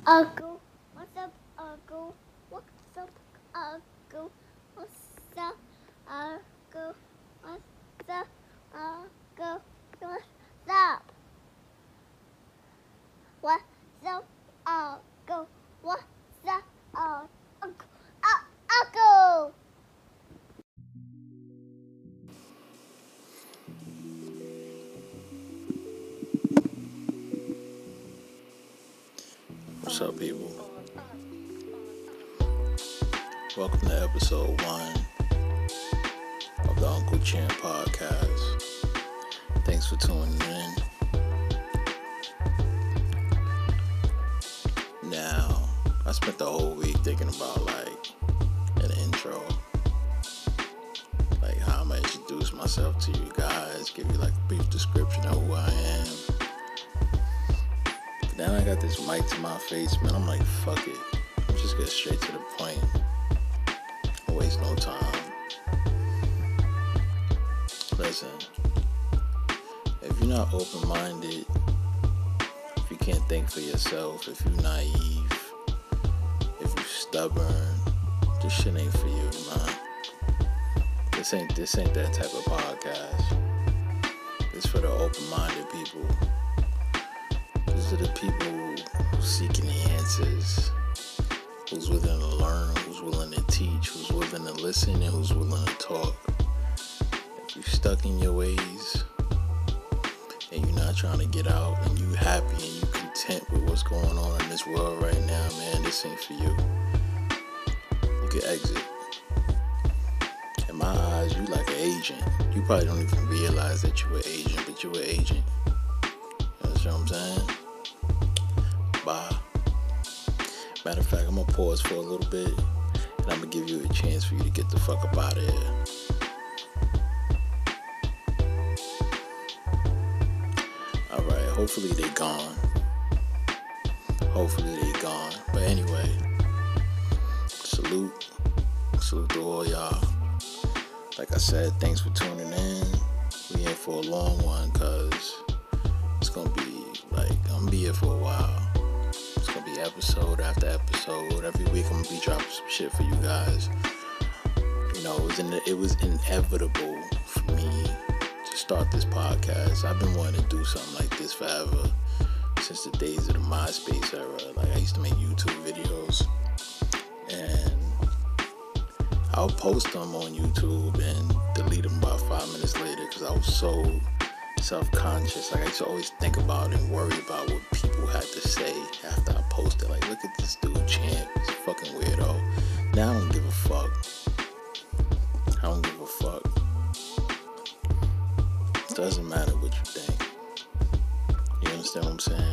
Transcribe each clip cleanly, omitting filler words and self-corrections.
Uncle? What's up, Uncle? What's up, Uncle? What's up, Uncle? What's up, Uncle? What's up? What's up, Uncle? What's up, Uncle? Uncle! What's up, people? Welcome to episode 1 of the Uncle Chan podcast. Thanks for tuning in. Now, I spent the whole week thinking about an intro, how I'm gonna introduce myself to you guys, give you a brief description of who I am. But then I got this mic to my face, man. I'm like, fuck it. I'm just get straight to the point. Don't waste no time. Listen, if you're not open-minded, if you can't think for yourself, if you're naive, if you're stubborn, this shit ain't for you, man. This ain't that type of podcast. It's for the open-minded people. These are the people who's seeking the answers, who's willing to learn, who's willing to teach, who's willing to listen, and who's willing to talk. If you're stuck in your ways and you're not trying to get out, and you happy and you content with what's going on in this world right now, man, this ain't for you. You can exit. In my eyes, you like an agent. You probably don't even realize that you're an agent, but you're an agent. You know what I'm saying? Bye. Matter of fact, I'm gonna pause for a little bit, and I'm gonna give you a chance for you to get the fuck up out of here. Alright, hopefully they gone. But anyway, salute to all y'all. Like I said, thanks for tuning in. We in for a long one, cause it's gonna be I'm gonna be here for a while. It's gonna be episode after episode. Every week I'm gonna be dropping some shit for you guys. You know, it was inevitable for me to start this podcast. I've been wanting to do something like this forever, since the days of the MySpace era. I used to make YouTube videos, and I'll post them on YouTube and delete them about 5 minutes later, because I was so self-conscious. I used to always think about and worry about what people had to say after I posted. Look at this dude, Champ. He's a fucking weirdo. Now I don't give a fuck. It doesn't matter what you think. You understand what I'm saying?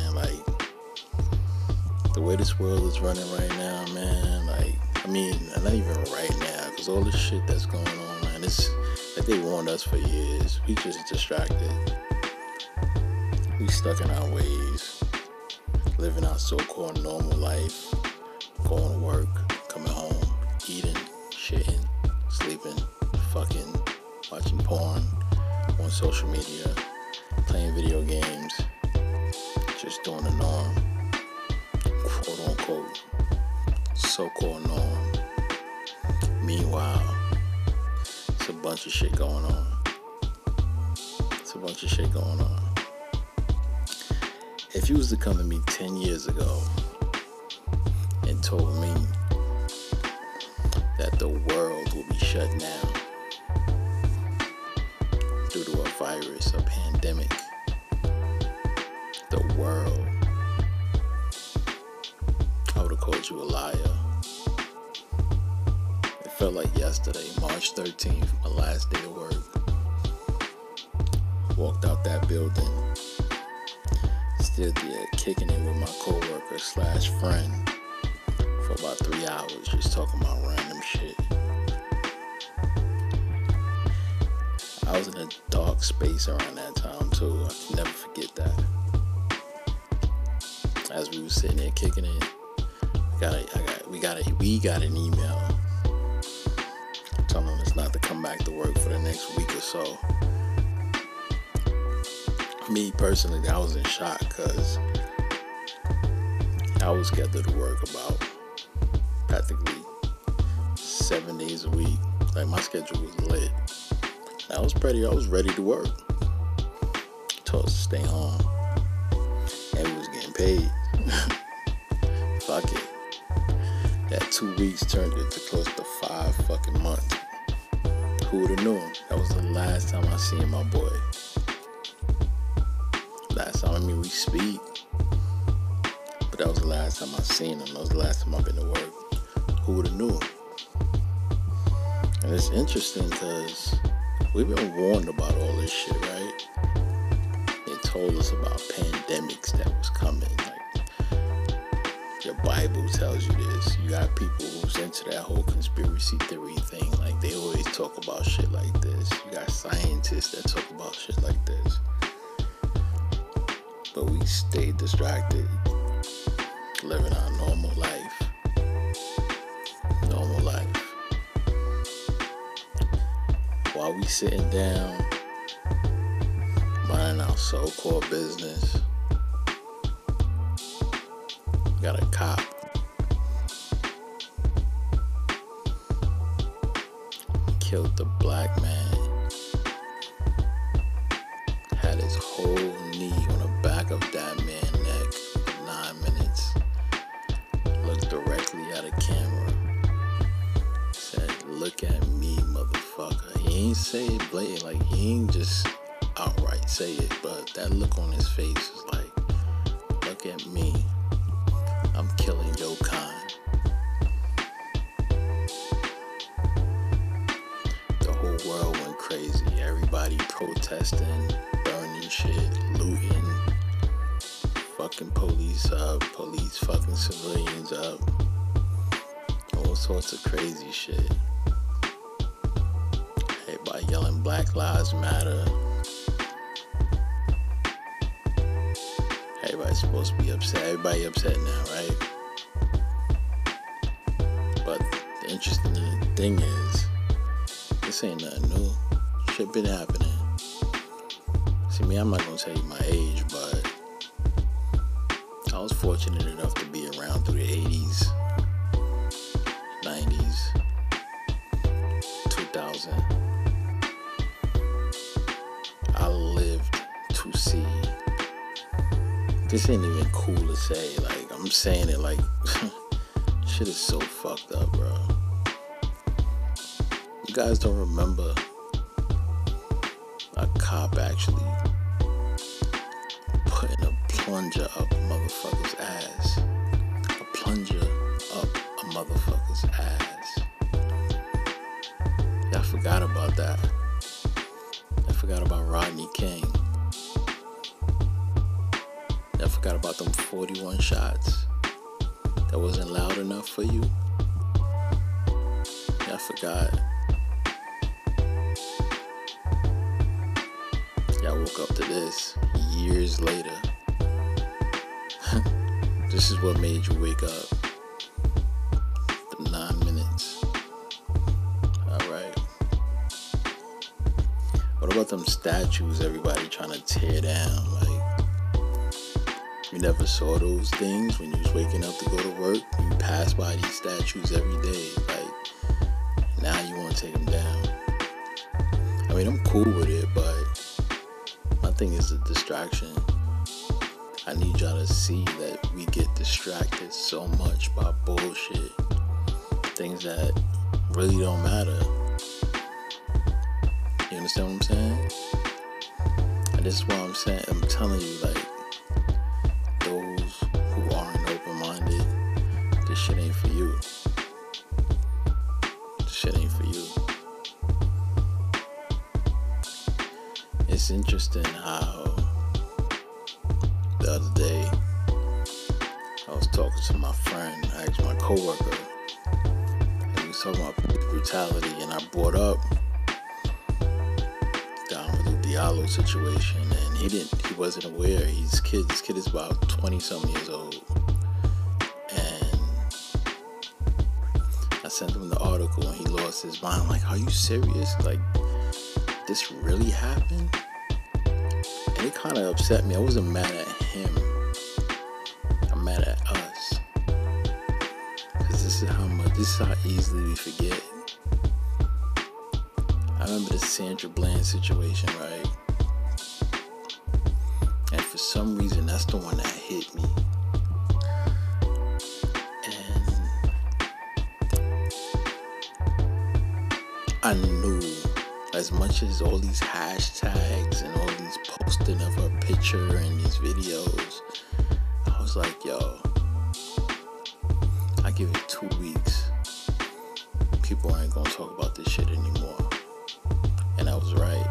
The way this world is running right now, man, not even right now, because all this shit that's going on, man, it's they warned us for years. We just distracted. We stuck in our ways, living our so-called normal life, going to work, coming home, eating, shitting, sleeping, fucking, watching porn, on social media, playing video games, just doing the norm, quote unquote, so-called norm. Meanwhile, it's a bunch of shit going on. If you was to come to me 10 years ago and told me that the world will be shut down due to a virus, a pandemic, the world, I would have called you a liar. It felt like yesterday, March 13th, my last day of work. Walked out that building, stood there kicking it with my coworker / friend for about 3 hours, just talking about random shit. I was in a dark space around that time too. I can never forget that. As we were sitting there kicking it, we got an email telling us not to come back to work for the next week or so. Me personally, I was in shock, because I was scheduled to work about practically 7 days a week. Like, my schedule was lit. I was ready to work. Told us to stay home. And we was getting paid. Fuck it. That 2 weeks turned into close to 5 fucking months. Who would have known? That was the last time I seen my boy. Last time, we speak. But that was the last time I seen him. That was the last time I've been to work. Who would have knew? And it's interesting because we've been warned about all this shit, right? They told us about pandemics that was coming. Like, your Bible tells you this. You got people who's into that whole conspiracy theory thing. Like, they always talk about shit like this. You got scientists that talk about shit like this. But we stayed distracted, living our normal life. Normal life. While we sitting down, minding our so-called business, got a cop killed the black man, had his whole knee on the back of that man's neck for 9 minutes, looked directly at a camera, said, "Look at me, motherfucker." He ain't say it blatant, like, he ain't just outright say it, but that look on his face is like, "Look at me, I'm killing your kind." The whole world went crazy. Everybody protesting, burning shit, looting, fucking police up, police fucking civilians up, all sorts of crazy shit. Everybody yelling Black Lives Matter. Everybody's supposed to be upset. Everybody upset now, right? But the interesting thing is, this ain't nothing new. Shit been happening. See, me, I'm not gonna tell you my age, but I was fortunate enough to be around through the 80s, 90s, 2000. I lived to see. This ain't even cool to say. Like, I'm saying it like, shit is so fucked up, bro. You guys don't remember a cop actually putting a plunger up a motherfucker's ass. A plunger up a motherfucker's ass. Y'all forgot about that. I forgot about Rodney King. I forgot about them 41 shots that wasn't loud enough for you. I forgot. Y'all woke up to this years later. This is what made you wake up. The 9 minutes. Alright. What about them statues everybody trying to tear down? Like, you never saw those things when you was waking up to go to work? You pass by these statues every day. Like, now you want to take them down. I mean, I'm cool with it, but my thing is a distraction. I need y'all to see that we get distracted so much by bullshit. Things that really don't matter. You understand what I'm saying? And this is why I'm telling you, like, those who aren't open-minded, this shit ain't for you. This shit ain't for you. It's interesting how the other day I was talking to my friend, actually my coworker, and we was talking about brutality, and I brought up the Amadou Diallo situation, and he wasn't aware. This kid is about 20-something years old, and I sent him the article, and he lost his mind. I'm like, are you serious? Like, this really happened? And it kind of upset me. I wasn't mad at him. I'm mad at us. guys, this is how easily we forget. I remember the Sandra Bland situation, right? And for some reason, that's the one that hit me. And I knew, as much as all these hashtags and all these posting of her picture and these videos, I was like, yo, I give it 2 weeks. People ain't gonna talk about this shit anymore. And I was right.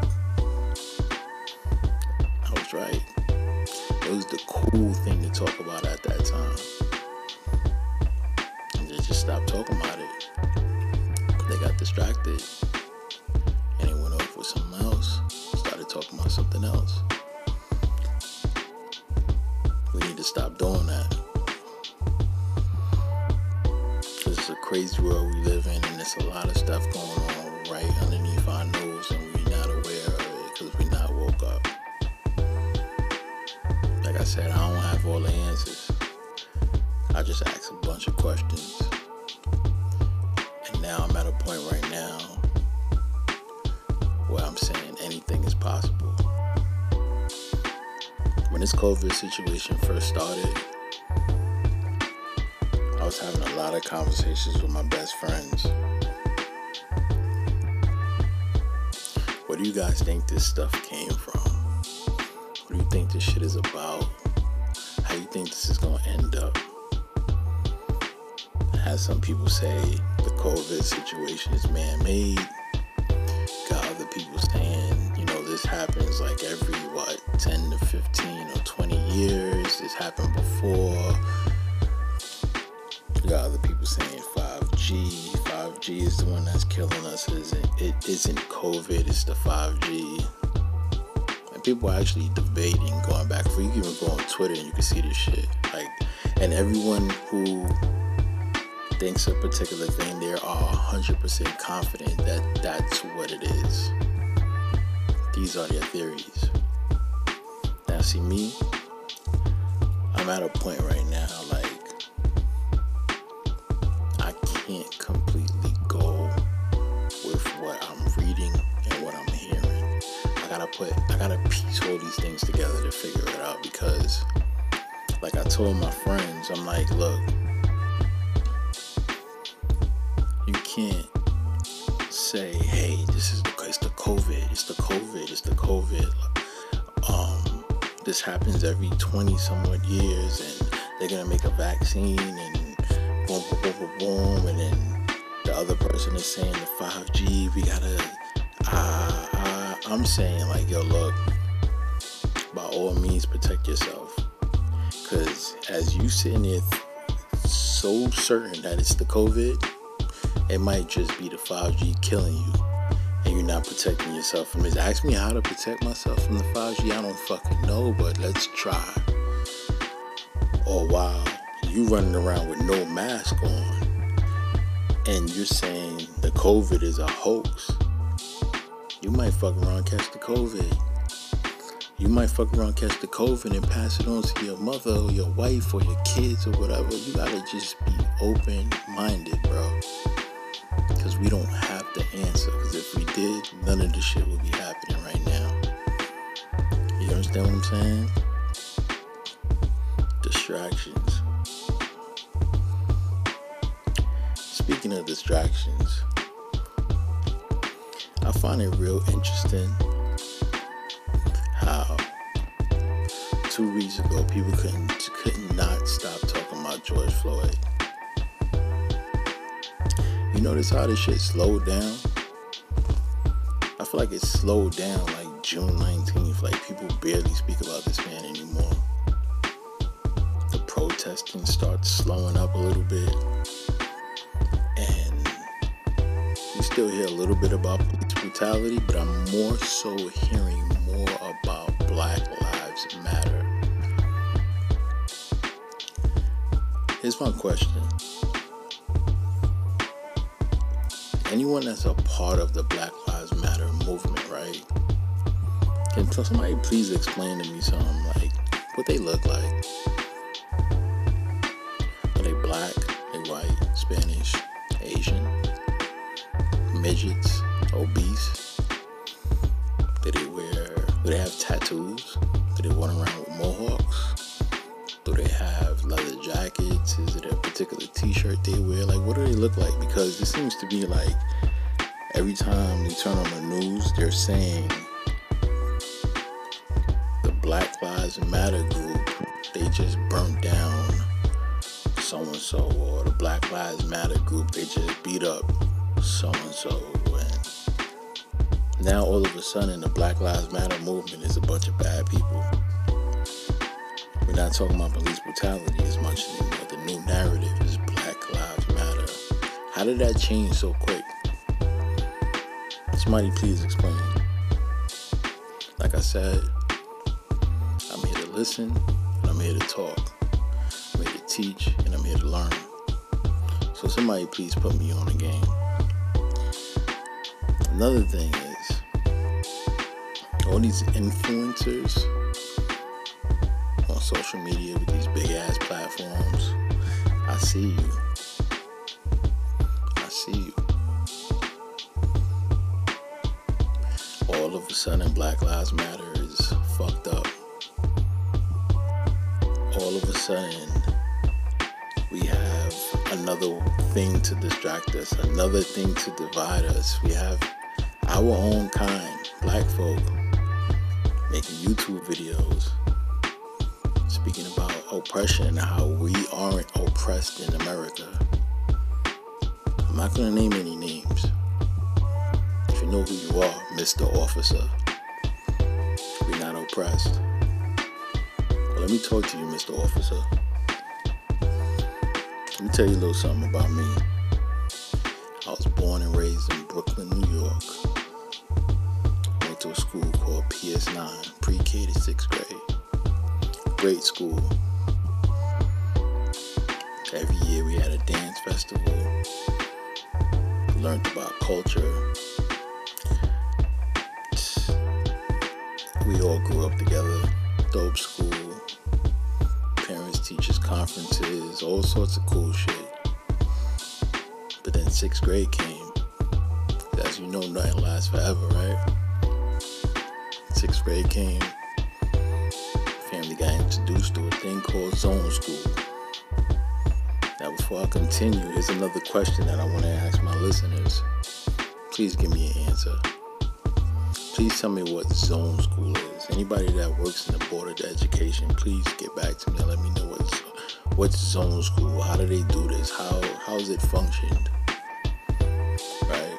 It was the cool thing to talk about at that time. And they just stopped talking about it. They got distracted. And they went off with something else. Started talking about something else. We need to stop doing that. Because it's a crazy world we live in, and there's a lot of stuff going on right underneath our nose, and we're not aware of it because we're not woke up. Like I said, I don't have all the answers. I just ask a bunch of questions. And now I'm at a point right now where I'm saying anything is possible. When this COVID situation first started, I was having a lot of conversations with my best friends. Where do you guys think this stuff came from? What do you think this shit is about? How do you think this is gonna end up? I had some people say the COVID situation is man-made. Got other people saying, this happens like every, 10 to 15 or 20 years. This happened before. You got other people saying 5G. 5G is the one that's killing us. It isn't COVID, it's the 5G. And people are actually debating, going back. You can even go on Twitter and you can see this shit. And everyone who thinks a particular thing, they are 100% confident that that's what it is. These are their theories. Now, see me, I'm at a point right now, I can't completely go with what I'm reading and what I'm hearing. I gotta piece all these things together to figure it out, because like I told my friends, I'm like, look, you can't say, hey, it's the COVID. This happens every 20 somewhat years, and they're gonna make a vaccine, and boom, boom, boom, boom, boom, and then the other person is saying the 5G, we gotta, I'm saying, yo, look, by all means, protect yourself, because as you sitting there so certain that it's the COVID, it might just be the 5G killing you, and you're not protecting yourself from it. Ask me how to protect myself from the 5G. I don't fucking know, but let's try. Or while you running around with no mask on, and you're saying the COVID is a hoax, you might fuck around and catch the COVID. You might fuck around, catch the COVID, and pass it on to your mother or your wife or your kids or whatever. You gotta just be open-minded, bro. Because we don't have the answer. Because if we did, none of this shit would be happening right now. You understand what I'm saying? Distractions. Speaking of distractions, I find it real interesting how 2 weeks ago people could not stop talking about George Floyd. You notice how this shit slowed down? I feel like it slowed down like June 19th. People barely speak about this man anymore. The protesting starts slowing up a little bit. And you still hear a little bit about police brutality, but I'm more so hearing more about Black Lives Matter. Here's my question. Anyone that's a part of the Black Lives Matter movement, right? Can somebody please explain to me something, what they look like? Are they black? Are they white? Spanish, Asian, midgets, obese? Do they have tattoos? Do they run around with mohawks? Do they have leather jackets? Is it a particular t-shirt they wear? Like, what do they look like? Because it seems to be like every time they turn on the news, they're saying the Black Lives Matter group, they just burnt down so-and-so, or the Black Lives Matter group, they just beat up so-and-so. And now all of a sudden the Black Lives Matter movement is a bunch of bad people. We're not talking about police brutality as much anymore. The new narrative is Black Lives Matter. How did that change so quick? Somebody please explain. Like I said, I'm here to listen and I'm here to talk. I'm here to teach and I'm here to learn. So somebody please put me on the game. Another thing is, all these influencers on social media with these big ass platforms, I see you. I see you. All of a sudden Black Lives Matter is fucked up. All of a sudden we have another thing to distract us, another thing to divide us. We have our own kind, black folk, making YouTube videos speaking about oppression and how we aren't oppressed in America. I'm not going to name any names. If you know who you are, Mr. Officer, we're not oppressed. But let me talk to you, Mr. Officer. Let me tell you a little something about me. I was born and raised in Brooklyn, New York. I went to a school called PS9, pre-K to 6th grade. Great school. Every year we had a dance festival. We learned about culture. We all grew up together. Dope school. Parents, teachers, conferences, all sorts of cool shit. But then 6th grade came. As you know, nothing lasts forever, right? 6th grade came. Family got introduced to a thing called zone school. Now, before I continue, here's another question that I want to ask my listeners. Please give me an answer. Please tell me what zone school is. Anybody that works in the Board of Education, please get back to me and let me know what's zone school. How do they do this? How's it functioned? Right?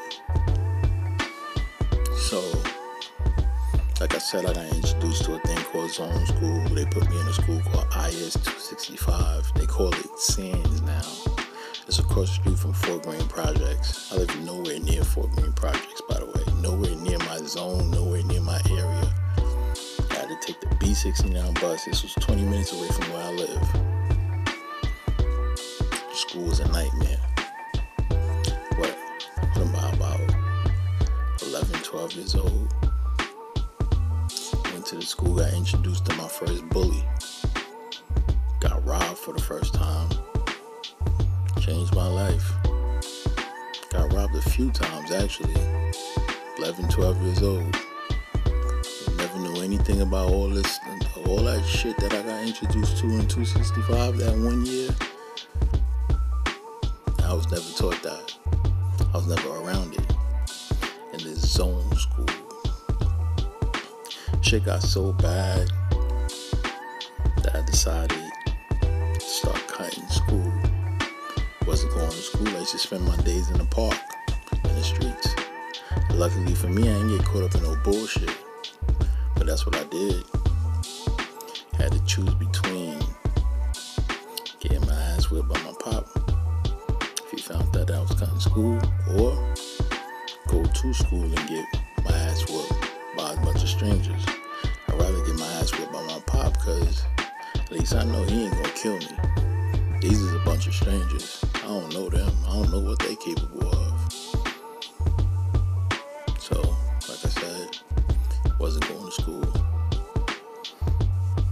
So, like I said, I got introduced to a thing called zone school. They put me in a school called IS 265. They call it SANS now. It's across the street from Fort Greene Projects. I live nowhere near Fort Greene Projects, by the way. Nowhere near my zone, nowhere near my area. I had to take the B69 bus. This was 20 minutes away from where I live. School was a nightmare. What am I, about 11, 12 years old? Went to the school, got introduced to my first bully. Got robbed for the first time. Changed my life. Got robbed a few times, actually. 11, 12 years old. Never knew anything about all that shit that I got introduced to in 265 that one year. I was never taught that. I was never around it. In this zone school. Shit got so bad that I decided to start cutting school. Wasn't going to school. I used to spend my days in the park, in the streets. And luckily for me, I didn't get caught up in no bullshit. But that's what I did. Had to choose between getting my ass whipped by my pop, if he found that I was cutting school, or go to school and get my ass whipped by a bunch of strangers. I'd rather get my ass whipped by my pop, because at least I know he ain't gonna kill me. These is a bunch of strangers. I don't know them. I don't know what they capable of. So, like I said, wasn't going to school.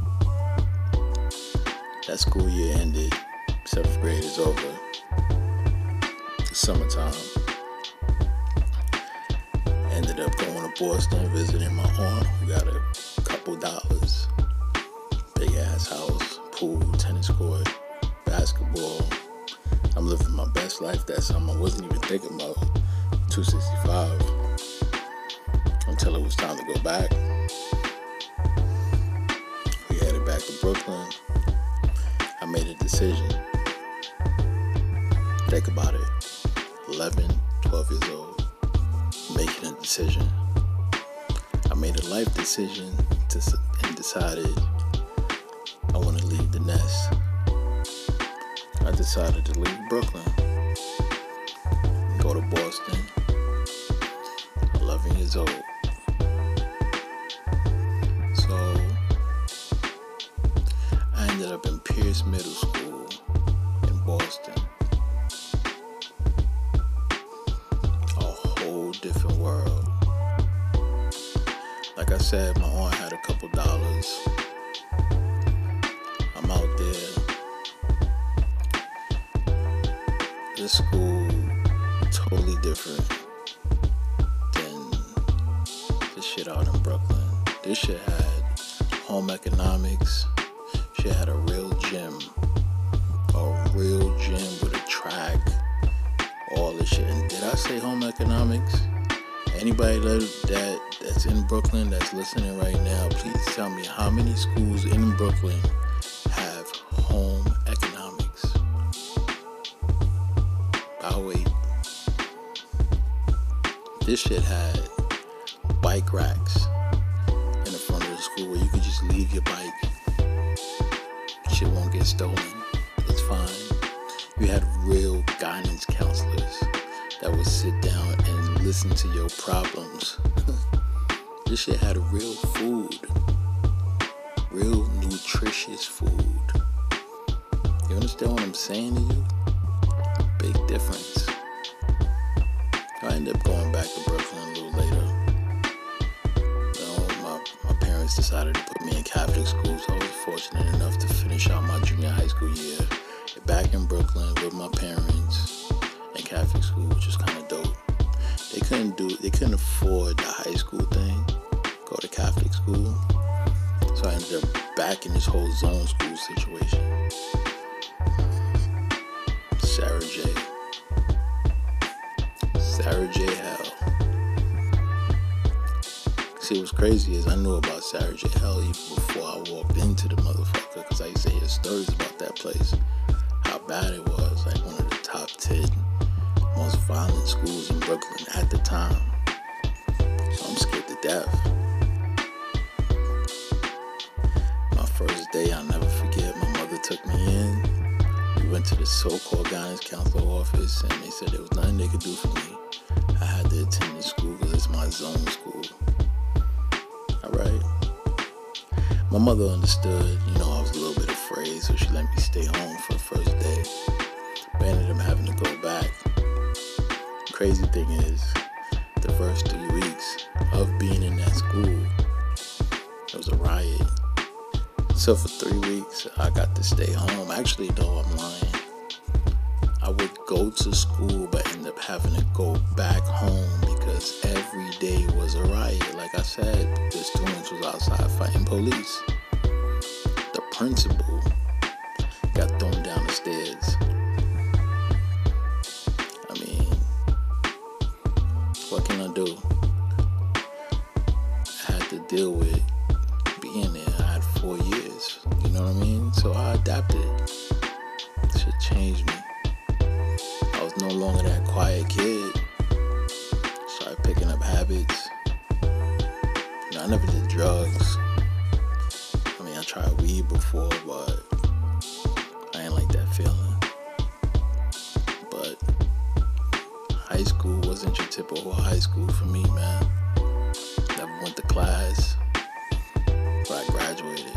That school year ended. 7th grade is over. the summertime. Ended up going to Boston, visiting my aunt who got a couple dollars. Big ass house, pool, tennis court, basketball. I'm living my best life that summer. I wasn't even thinking about 265 until it was time to go back. We headed back to Brooklyn. I made a decision. Think about it. 11, 12 years old, making a decision. I made a life decision and decided I want to leave the nest. I decided to leave Brooklyn, go to Boston, 11 years old. So I ended up in Pierce Middle School in Boston. A whole different world. Like I said, my aunt had a couple dollars. I'm out there. This school totally different than the shit out in Brooklyn. This shit had home economics. Shit had a real gym with a track, all this shit. And did I say home economics? Anybody that's in Brooklyn that's listening right now, please tell me how many schools in Brooklyn have home economics. I'll wait. This shit had bike racks in the front of the school where you could just leave your bike. Shit won't get stolen. It's fine. You had real guidance counselors that would sit down and listen to your problems. This shit had real food. Real nutritious food. You understand what I'm saying to you? Big difference. I ended up going back to Brooklyn a little later. You know, my parents decided to put me in Catholic school, so I was fortunate enough to finish out my junior high school year back in Brooklyn with my parents in Catholic school, which was kind of dope. They couldn't afford the high school thing, go to Catholic school, so I ended up back in this whole zone school situation. Sarah J. Hell. See, what's crazy is I knew about Sarah J. Hell even before I walked into the motherfucker, because I used to hear stories about that place, how bad it was, like one of the top 10 most violent schools in Brooklyn at the time. So I'm scared to death. My first day, I'll never forget, my mother took me in. We went to the so-called guidance counselor office, and they said there was nothing they could do for me. I had to attend the school because it's my zone school. Alright. My mother understood, you know, I was a little bit afraid, so she let me stay home for the first day. But I ended up having to go back. Crazy thing is, the first 3 weeks of being in that school, there was a riot. So for 3 weeks, I got to stay home. Actually, though, I'm lying. I would go to school, but end up having to go back home because every day was a riot. Like I said, the students was outside fighting police. The principal got thrown down the stairs. I mean, what can I do? I had to deal with being there. I had 4 years, you know what I mean? So I adapted. Shit changed me. I was no longer that quiet kid. Started picking up habits. You know, I never did drugs. I mean, I tried weed before, but I ain't like that feeling. But high school wasn't your typical high school for me, man. Never went to class, but I graduated.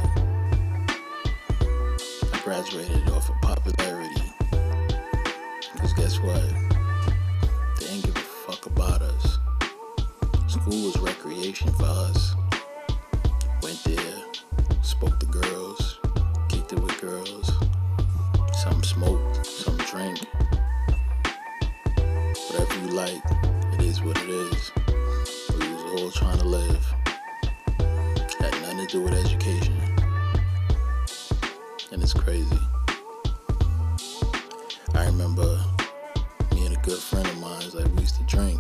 I graduated off of popularity. Because guess what? They ain't give a fuck about us. School was recreation for us. Went there, spoke to girls, kicked it with girls. Some smoked, some drank. Whatever you like, it is what it is. We was all trying to live. Had nothing to do with education. And it's crazy. I remember me and a good friend of mine, like we used to drink.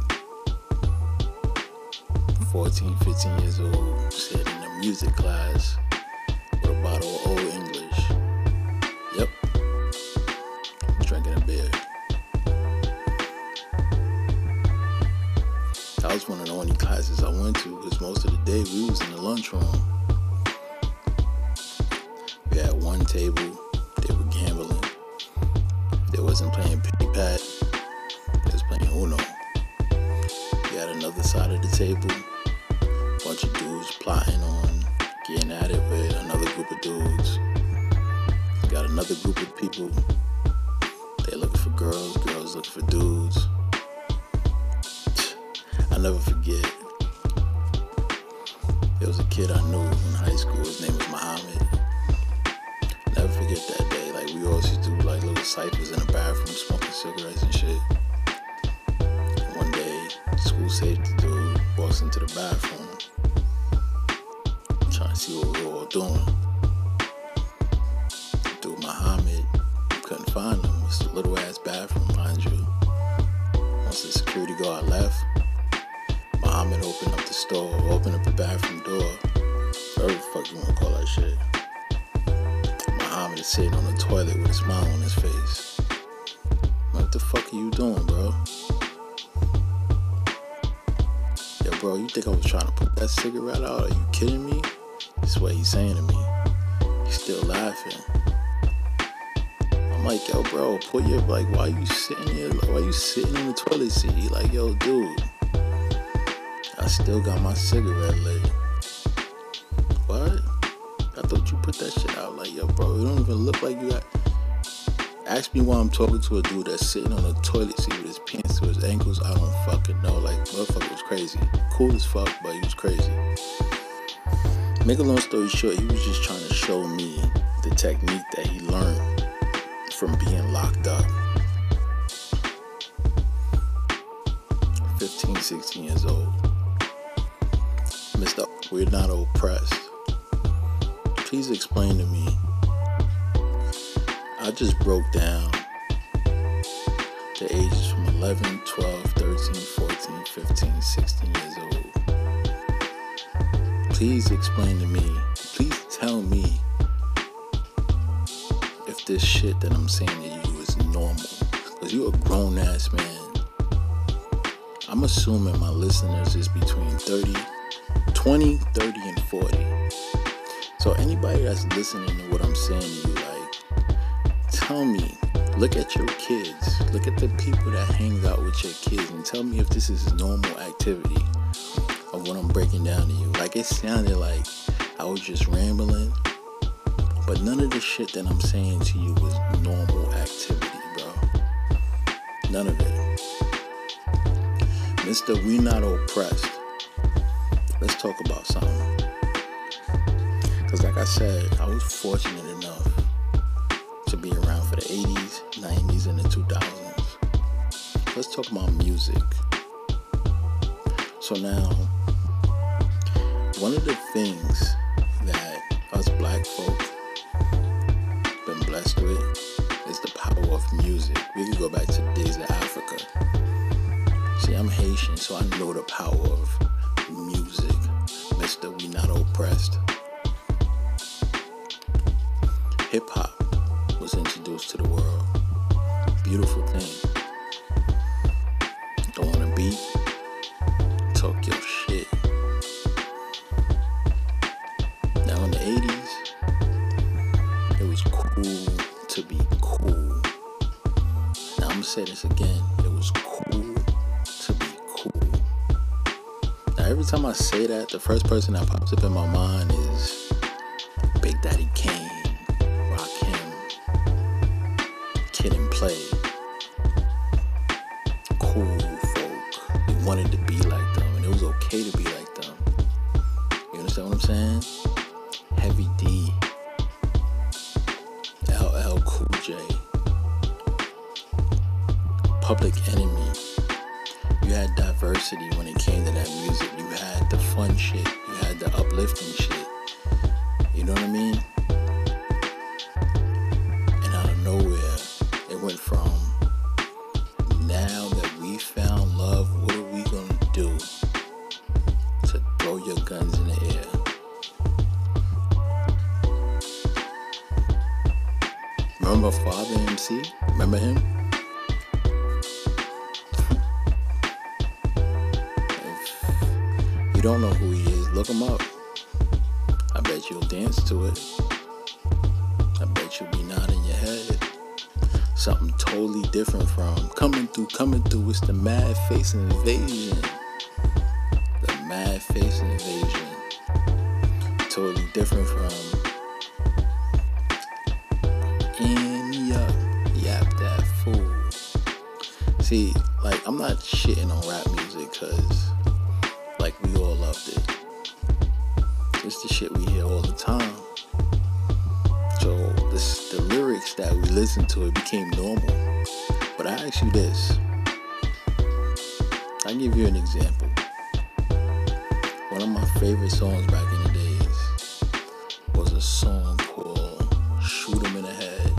14, 15 years old, sitting in a music class with a bottle of Old English. Yep. Drinking a beer. That was one of the only classes I went to because most of the day we was in the lunchroom. We had one table, they were gambling. They wasn't playing pig-pad, they was playing Uno. We had another side of the table, bunch of dudes plotting on getting at it with another group of dudes. We got another group of people, they looking for girls, girls looking for dudes. I'll never forget, there was a kid I knew in high school, his name was Muhammad. Never forget that day, like we always used to do like little ciphers in the bathroom, smoking cigarettes and shit. And one day, school safety dude walks into the bathroom, trying to see what we were all doing. Dude Muhammad, couldn't find him. It's a little ass bathroom, mind you. Once the security guard left, Muhammad opened up the store, opened up the bathroom door, whatever the fuck you wanna call that shit. Muhammad is sitting on the toilet with a smile on his face. What the fuck are you doing, bro? Yo, bro, you think I was trying to put that cigarette out? Are you kidding me? That's what he's saying to me. He's still laughing. I'm like, yo, bro, put your, like, why you sitting here? Why you sitting in the toilet seat? He like, yo, dude, I still got my cigarette lit. What? I thought you put that shit out. Like, yo, bro, it don't even look like you got... Ask me why I'm talking to a dude that's sitting on a toilet seat with his pants to his ankles. I don't fucking know. Like, motherfucker was crazy. Cool as fuck, but he was crazy. Make a long story short, he was just trying to show me the technique that he learned from being locked up. 15, 16 years old. Mr. We're not oppressed. Please explain to me. I just broke down the ages from 11, 12, 13, 14, 15, 16 years old. Please explain to me. Please tell me if this shit that I'm saying to you is normal. Because you're a grown ass man. I'm assuming my listeners is between 20, 30, and 40. So anybody that's listening to what I'm saying to you, like, tell me, look at your kids, look at the people that hang out with your kids, and tell me if this is normal activity of what I'm breaking down to you. Like, it sounded like I was just rambling, but none of the shit that I'm saying to you was normal activity, bro. None of it. Mr. We Not Oppressed. Let's talk about something. Because like I said, I was fortunate enough to be around for the 80s, 90s, and the 2000s. Let's talk about music. So now, one of the things that us black folk been blessed with is the power of music. We can go back to the days of Africa. See, I'm Haitian, so I know the power of music. Mr. We Not Oppressed. Hip-hop was introduced to the world. Beautiful thing. Throw on a beat, talk your shit. Now in the 80s, it was cool to be cool. Now I'm gonna say this again. It was cool to be cool. Now every time I say that, the first person that pops up in my mind is Big Daddy Kane. Kid and Play. Cool folk. We wanted to be like them, and it was okay to be like them. You understand what I'm saying? Heavy D, LL Cool J, Public Enemy, You had diversity when it came to that music. You had the fun shit. You had the uplifting shit. You know what I mean? And out of nowhere, it went from, now that we found love, what are we gonna do? To throw your guns in the air. Remember Father MC? Remember him? If you don't know who he is, look him up. I bet you'll dance to it. I bet you'll be nodding your head. Something totally different from coming through, it's the Mad Face Invasion. The Mad Face Invasion. Totally different from Yap That Fool. See, like, I'm not shitting on rap music because, like, we all loved it. It's the shit we hear all the time. So the lyrics that we listen to, it became normal. But I ask you this. I'll give you an example. One of my favorite songs back in the days was a song called Shoot 'Em in the Head.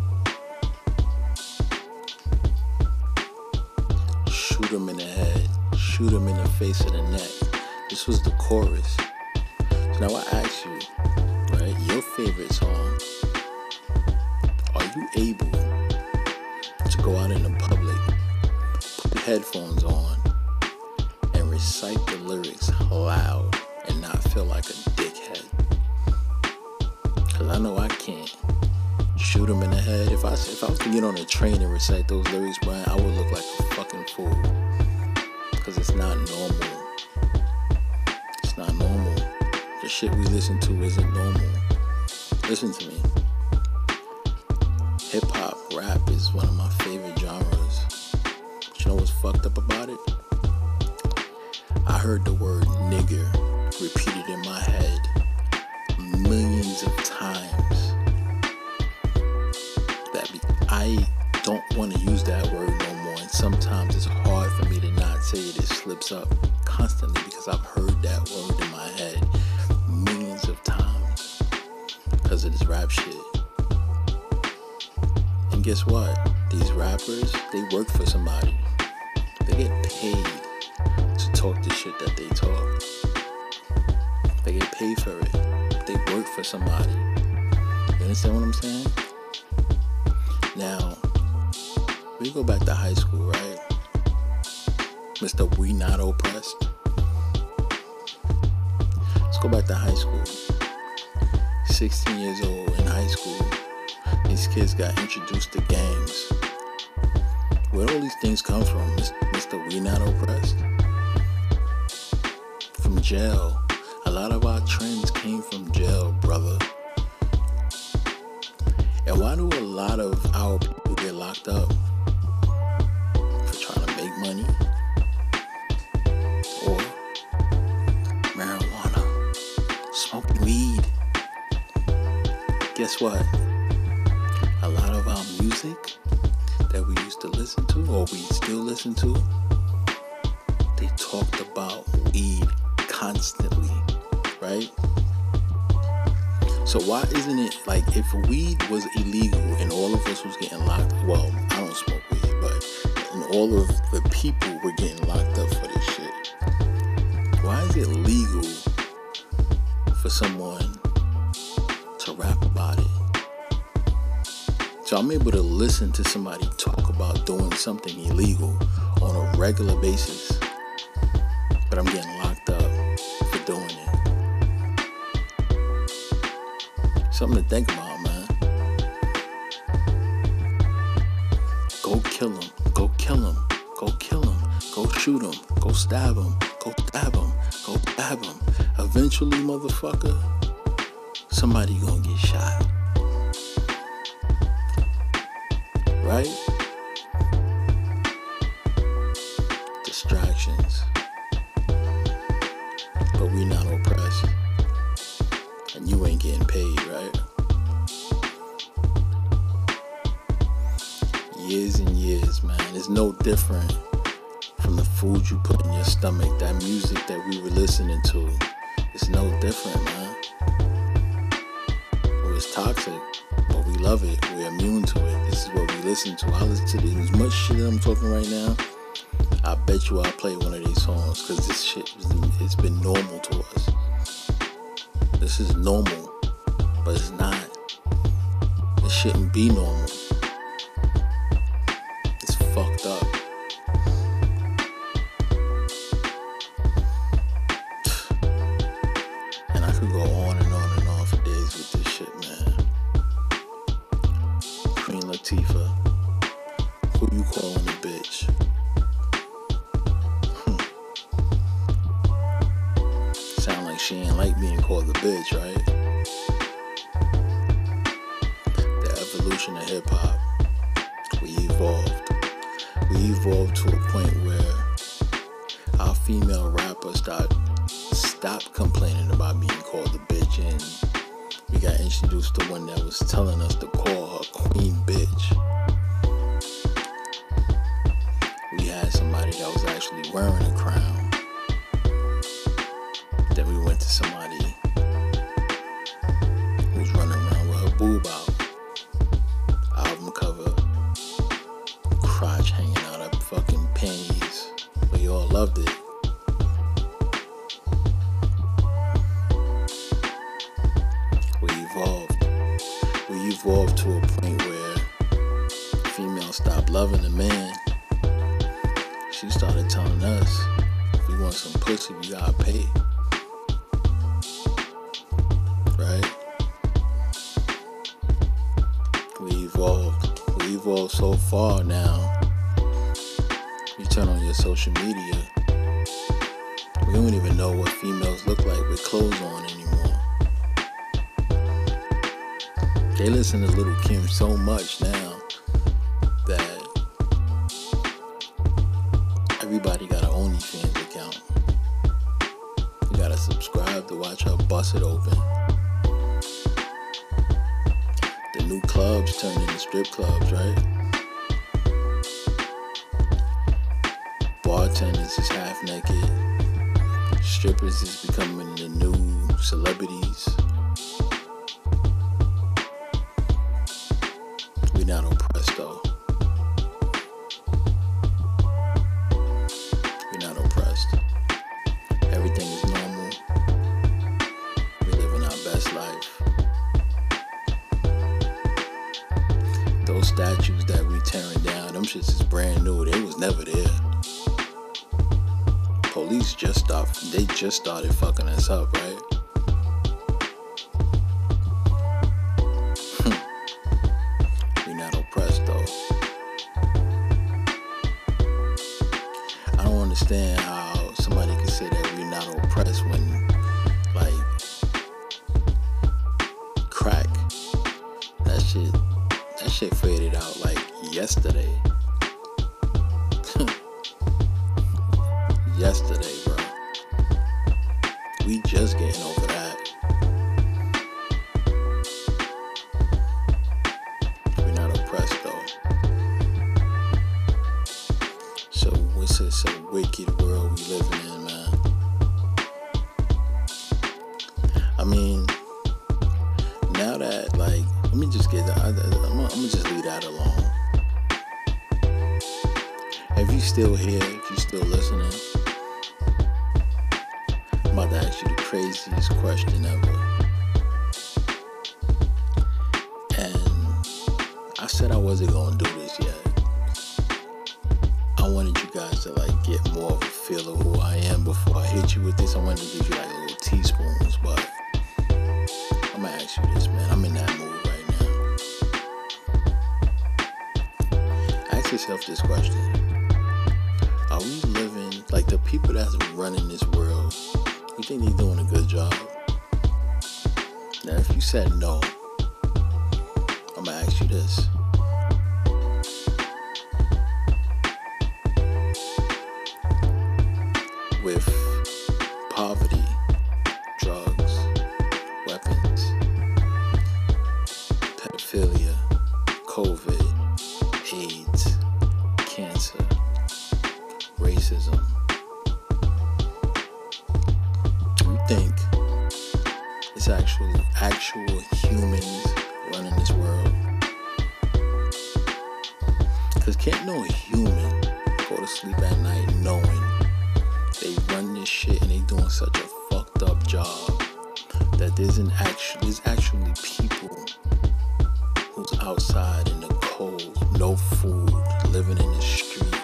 Shoot 'em in the head. Shoot 'em in the face of the neck. This was the chorus. So now I ask you, right, your favorite song, are you able to go out in the public, put the headphones on, and recite the lyrics loud and not feel like a dickhead? Because I know I can't. Shoot 'em in the head. If I was to get on a train and recite those lyrics, Brian, I would look like a fucking fool. Because it's not normal. It's not normal. The shit we listen to isn't normal. Listen to me. Hip-hop, rap is one of my favorite genres. But you know what's fucked up about it? I heard the word nigger repeated in my head millions of times. I don't want to use that word no more, and sometimes it's hard for me to not say it. It slips up constantly because I've heard that word in my head millions of times because of this rap shit. And guess what? These rappers, they work for somebody. They get paid to talk the shit that they talk. They get paid for it. They work for somebody. You understand what I'm saying? Now, we go back to high school, right? Mr. We Not Oppressed. Let's go back to high school. 16 years old in high school. These kids got introduced to gangs. Where all these things come from, Mr. We Not Oppressed? From jail. A lot of our trends came from jail, brother. And why do a lot of our people get locked up? For trying to make money? Or marijuana? Smoking weed? Guess what? A lot of our music that we used to listen to, or we still listen to, they talked about weed constantly, right? So why isn't it like, if weed was illegal and all of us was getting locked, well, I don't smoke weed, but and all of the people were getting locked up for this shit, why is it legal for someone to rap about it? So I'm able to listen to somebody talk about doing something illegal on a regular basis, but I'm getting locked up for doing it. Something to think about, man. Go kill him. Go kill him. Go kill him. Go shoot him. Go stab him. Go stab him. Go stab him. Eventually, motherfucker, somebody gonna get shot. Right? Distractions. But we not oppressed. And you ain't getting paid, right? Years and years, man. It's no different from the food you put in your stomach, that music that we were listening to, it's no different, man. It was toxic, but we love it. We're immune to it. This is what we listen to. I listen to as much shit that I'm talking right now. I bet you I'll play one of these songs because this shit, it's been normal to us. This is normal, but it's not. It shouldn't be normal. It's fucked up. And I could go on and on and on for days with this shit, man. Queen Latifah, who you calling a bitch? Sound like she ain't like being called a bitch, right? The evolution of hip-hop. We evolved. We evolved to a point where our female rappers stopped complaining about being called a bitch, and we got introduced to one that was telling us to call her queen bitch. We had somebody that was actually wearing a crown. Then we went to somebody who's running around with her boob out. Album cover, crotch hanging out of fucking panties. We all loved it. We evolved to a point where females stopped loving the man. She started telling us, if we want some pussy, we gotta pay. Right? We evolved so far now. You turn on your social media, we don't even know what females look like with clothes on anymore. They listen to Little Kim so much now that everybody got an OnlyFans account. You gotta subscribe to watch her bust it open. The new clubs turn into strip clubs, right? Bartenders is half naked. Strippers is becoming the new celebrities. We not oppressed though. We're not oppressed. Everything is normal. We're living our best life. Those statues that we tearing down, them shits is brand new. They was never there. Police just started fucking us up, right? We're not oppressed though. I don't understand how somebody can say that we're not oppressed when, like, crack, that shit faded out like yesterday. Yesterday, bro. We just getting over that. We're not oppressed though. So it's a wicked world we living in, man. I mean, now that, like, let me just get that. I'm gonna just leave that alone. If you still here, if you still listening, I'm about to ask you the craziest question ever. And I said I wasn't gonna do this yet. I wanted you guys to, like, get more of a feel of who I am before I hit you with this. I wanted to give you, like, little teaspoons, but I'm gonna ask you this, man. I'm in that mood right now. Ask yourself this question. Are we living, like, the people that's running this world, you think they're doing a good job? Now, if you said no, I'm gonna ask you this. With poverty, drugs, weapons, pedophilia, COVID, AIDS, cancer, racism. We think it's actual humans running this world. Because can't no human go to sleep at night knowing they run this shit and they doing such a fucked up job that there's actually people who's outside in the cold, no food, living in the street.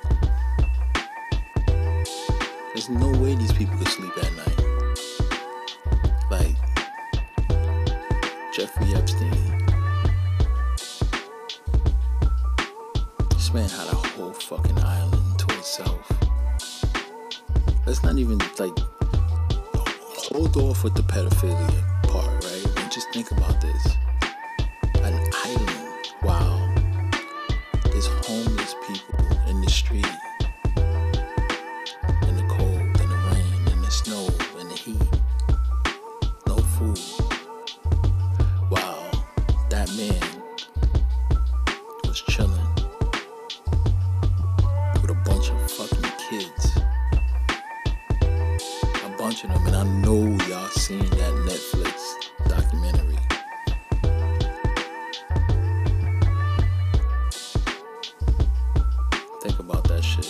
There's no way these people could sleep at night. Like Jeffrey Epstein. This man had a whole fucking island to itself. Let's not even hold off with the pedophilia part, right? And just think about this. An island. Wow. There's homeless people in the street. In the cold, in the rain, in the snow, in the heat. No food. Wow. That man was chilling with a bunch of fucking kids. A bunch of them. And I know y'all seen that Netflix documentary. Think about that shit.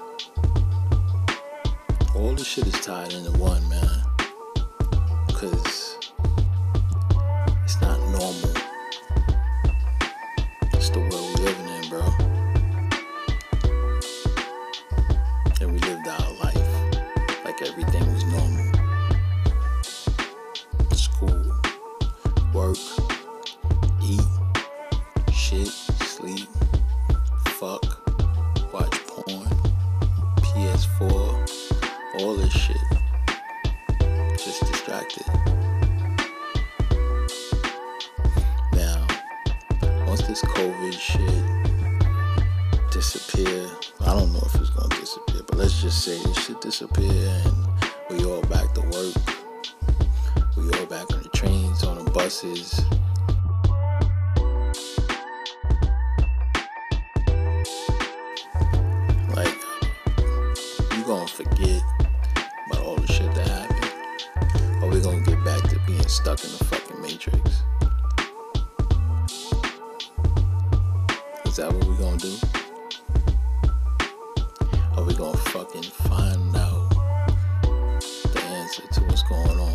All this shit is tied into one, man. Because it's not normal. It's the world we living in, bro. And we lived our life like everything was normal. School, work, eat, shit, sleep, fuck, watch porn, PS4, all this shit. Just distracted. Now, once this COVID shit disappear, I don't know if it's gonna disappear, but let's just say this shit disappear and we all back to work. We all back on the trains, on the buses. Like, you gonna forget about all the shit that happened? Or we gonna get back to being stuck in the fucking Matrix? Is that what we gonna do? Are we gonna fucking find out the answer to what's going on?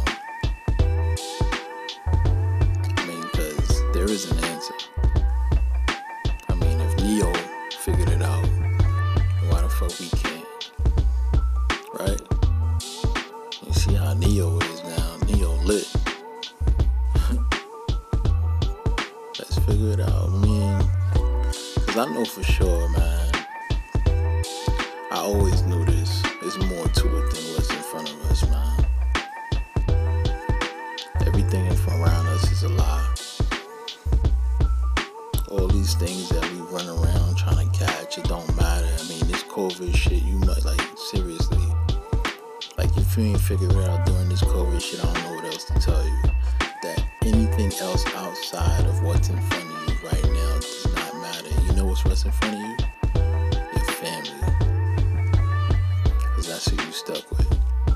I mean, because there is an answer. I mean, if Neo figured it out, then why the fuck we can't? Right? You see how Neo is now. Neo lit. Let's figure it out. I mean, because I know for sure, man. I always knew this. There's more to it than what's in front of us, man. Everything around us is a lie. All these things that we run around trying to catch, it don't matter. I mean, this COVID shit, you might, seriously. If you ain't figured it out during this COVID shit, I don't know what else to tell you. That anything else outside of what's in front of you right now does not matter. You know what's in front of you? Your family. Because that's who you stuck with.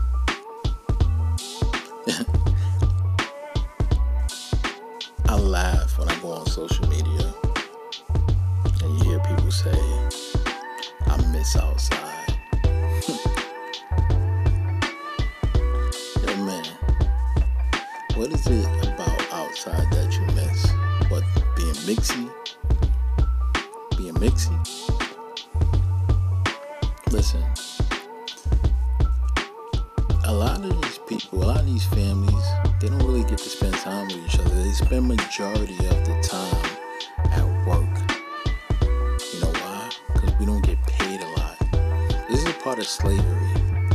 I laugh when I go on social media and you hear people say, I miss outside. Yo, man, what is it about outside that you miss? What, being mixy? Being mixy? Listen, a lot of these people, a lot of these families, they don't really get to spend time with each other. They spend majority of the time at work. You know why? Because we don't get paid a lot. This is a part of slavery.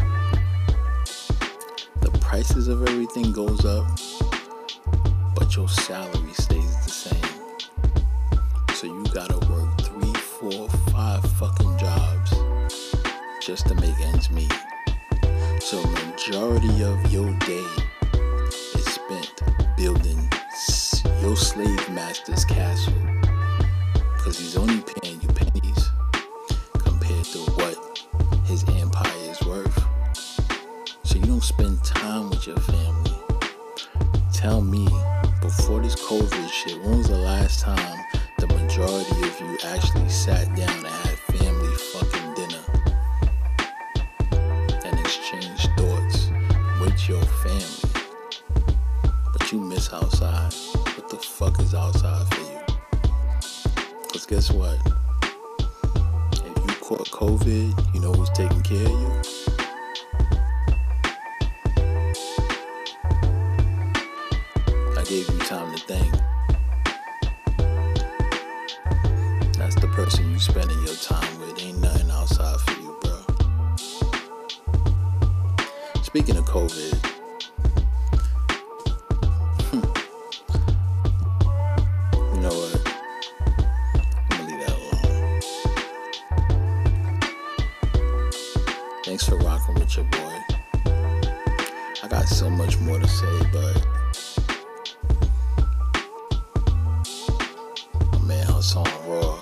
The prices of everything goes up, but your salary stays the same. So you gotta work 3, 4, 5 fucking jobs just to make ends meet. So majority of your day is spent building your slave master's castle, because he's only paying you pennies compared to what his empire is worth. So you don't spend time with your family. Tell me, before this COVID shit, when was the last time the majority of you actually sat down and had family fucking dinner and exchanged thoughts with your family? But you miss outside. What the fuck is outside for you? Because guess what? If you caught COVID, you know who's taking care of you? I gave you time to think. That's the person you spending your time with. Ain't nothing outside for you, bro. Speaking of COVID, you know what? I'm gonna leave that alone. Thanks for rocking with your boy. I got so much more to say, but my man Hassan Raw.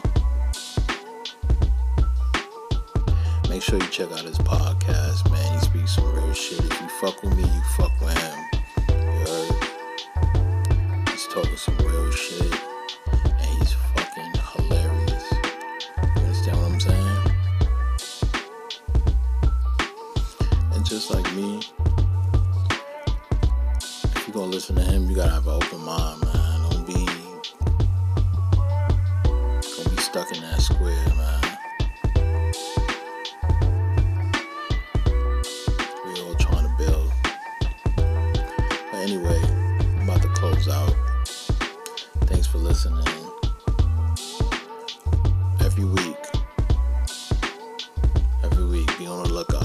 Make sure you check out his podcast, man. He speaks some real shit. If you fuck with me, you fuck with him. You heard? He's talking some real shit, and he's fucking hilarious. You understand what I'm saying? And just like me, if you're gonna listen to him, you gotta have an open mind, man. Don't be stuck in that square, man. We all trying to build. But anyway, I'm about to close out. Thanks for listening. Every week, be on the lookout.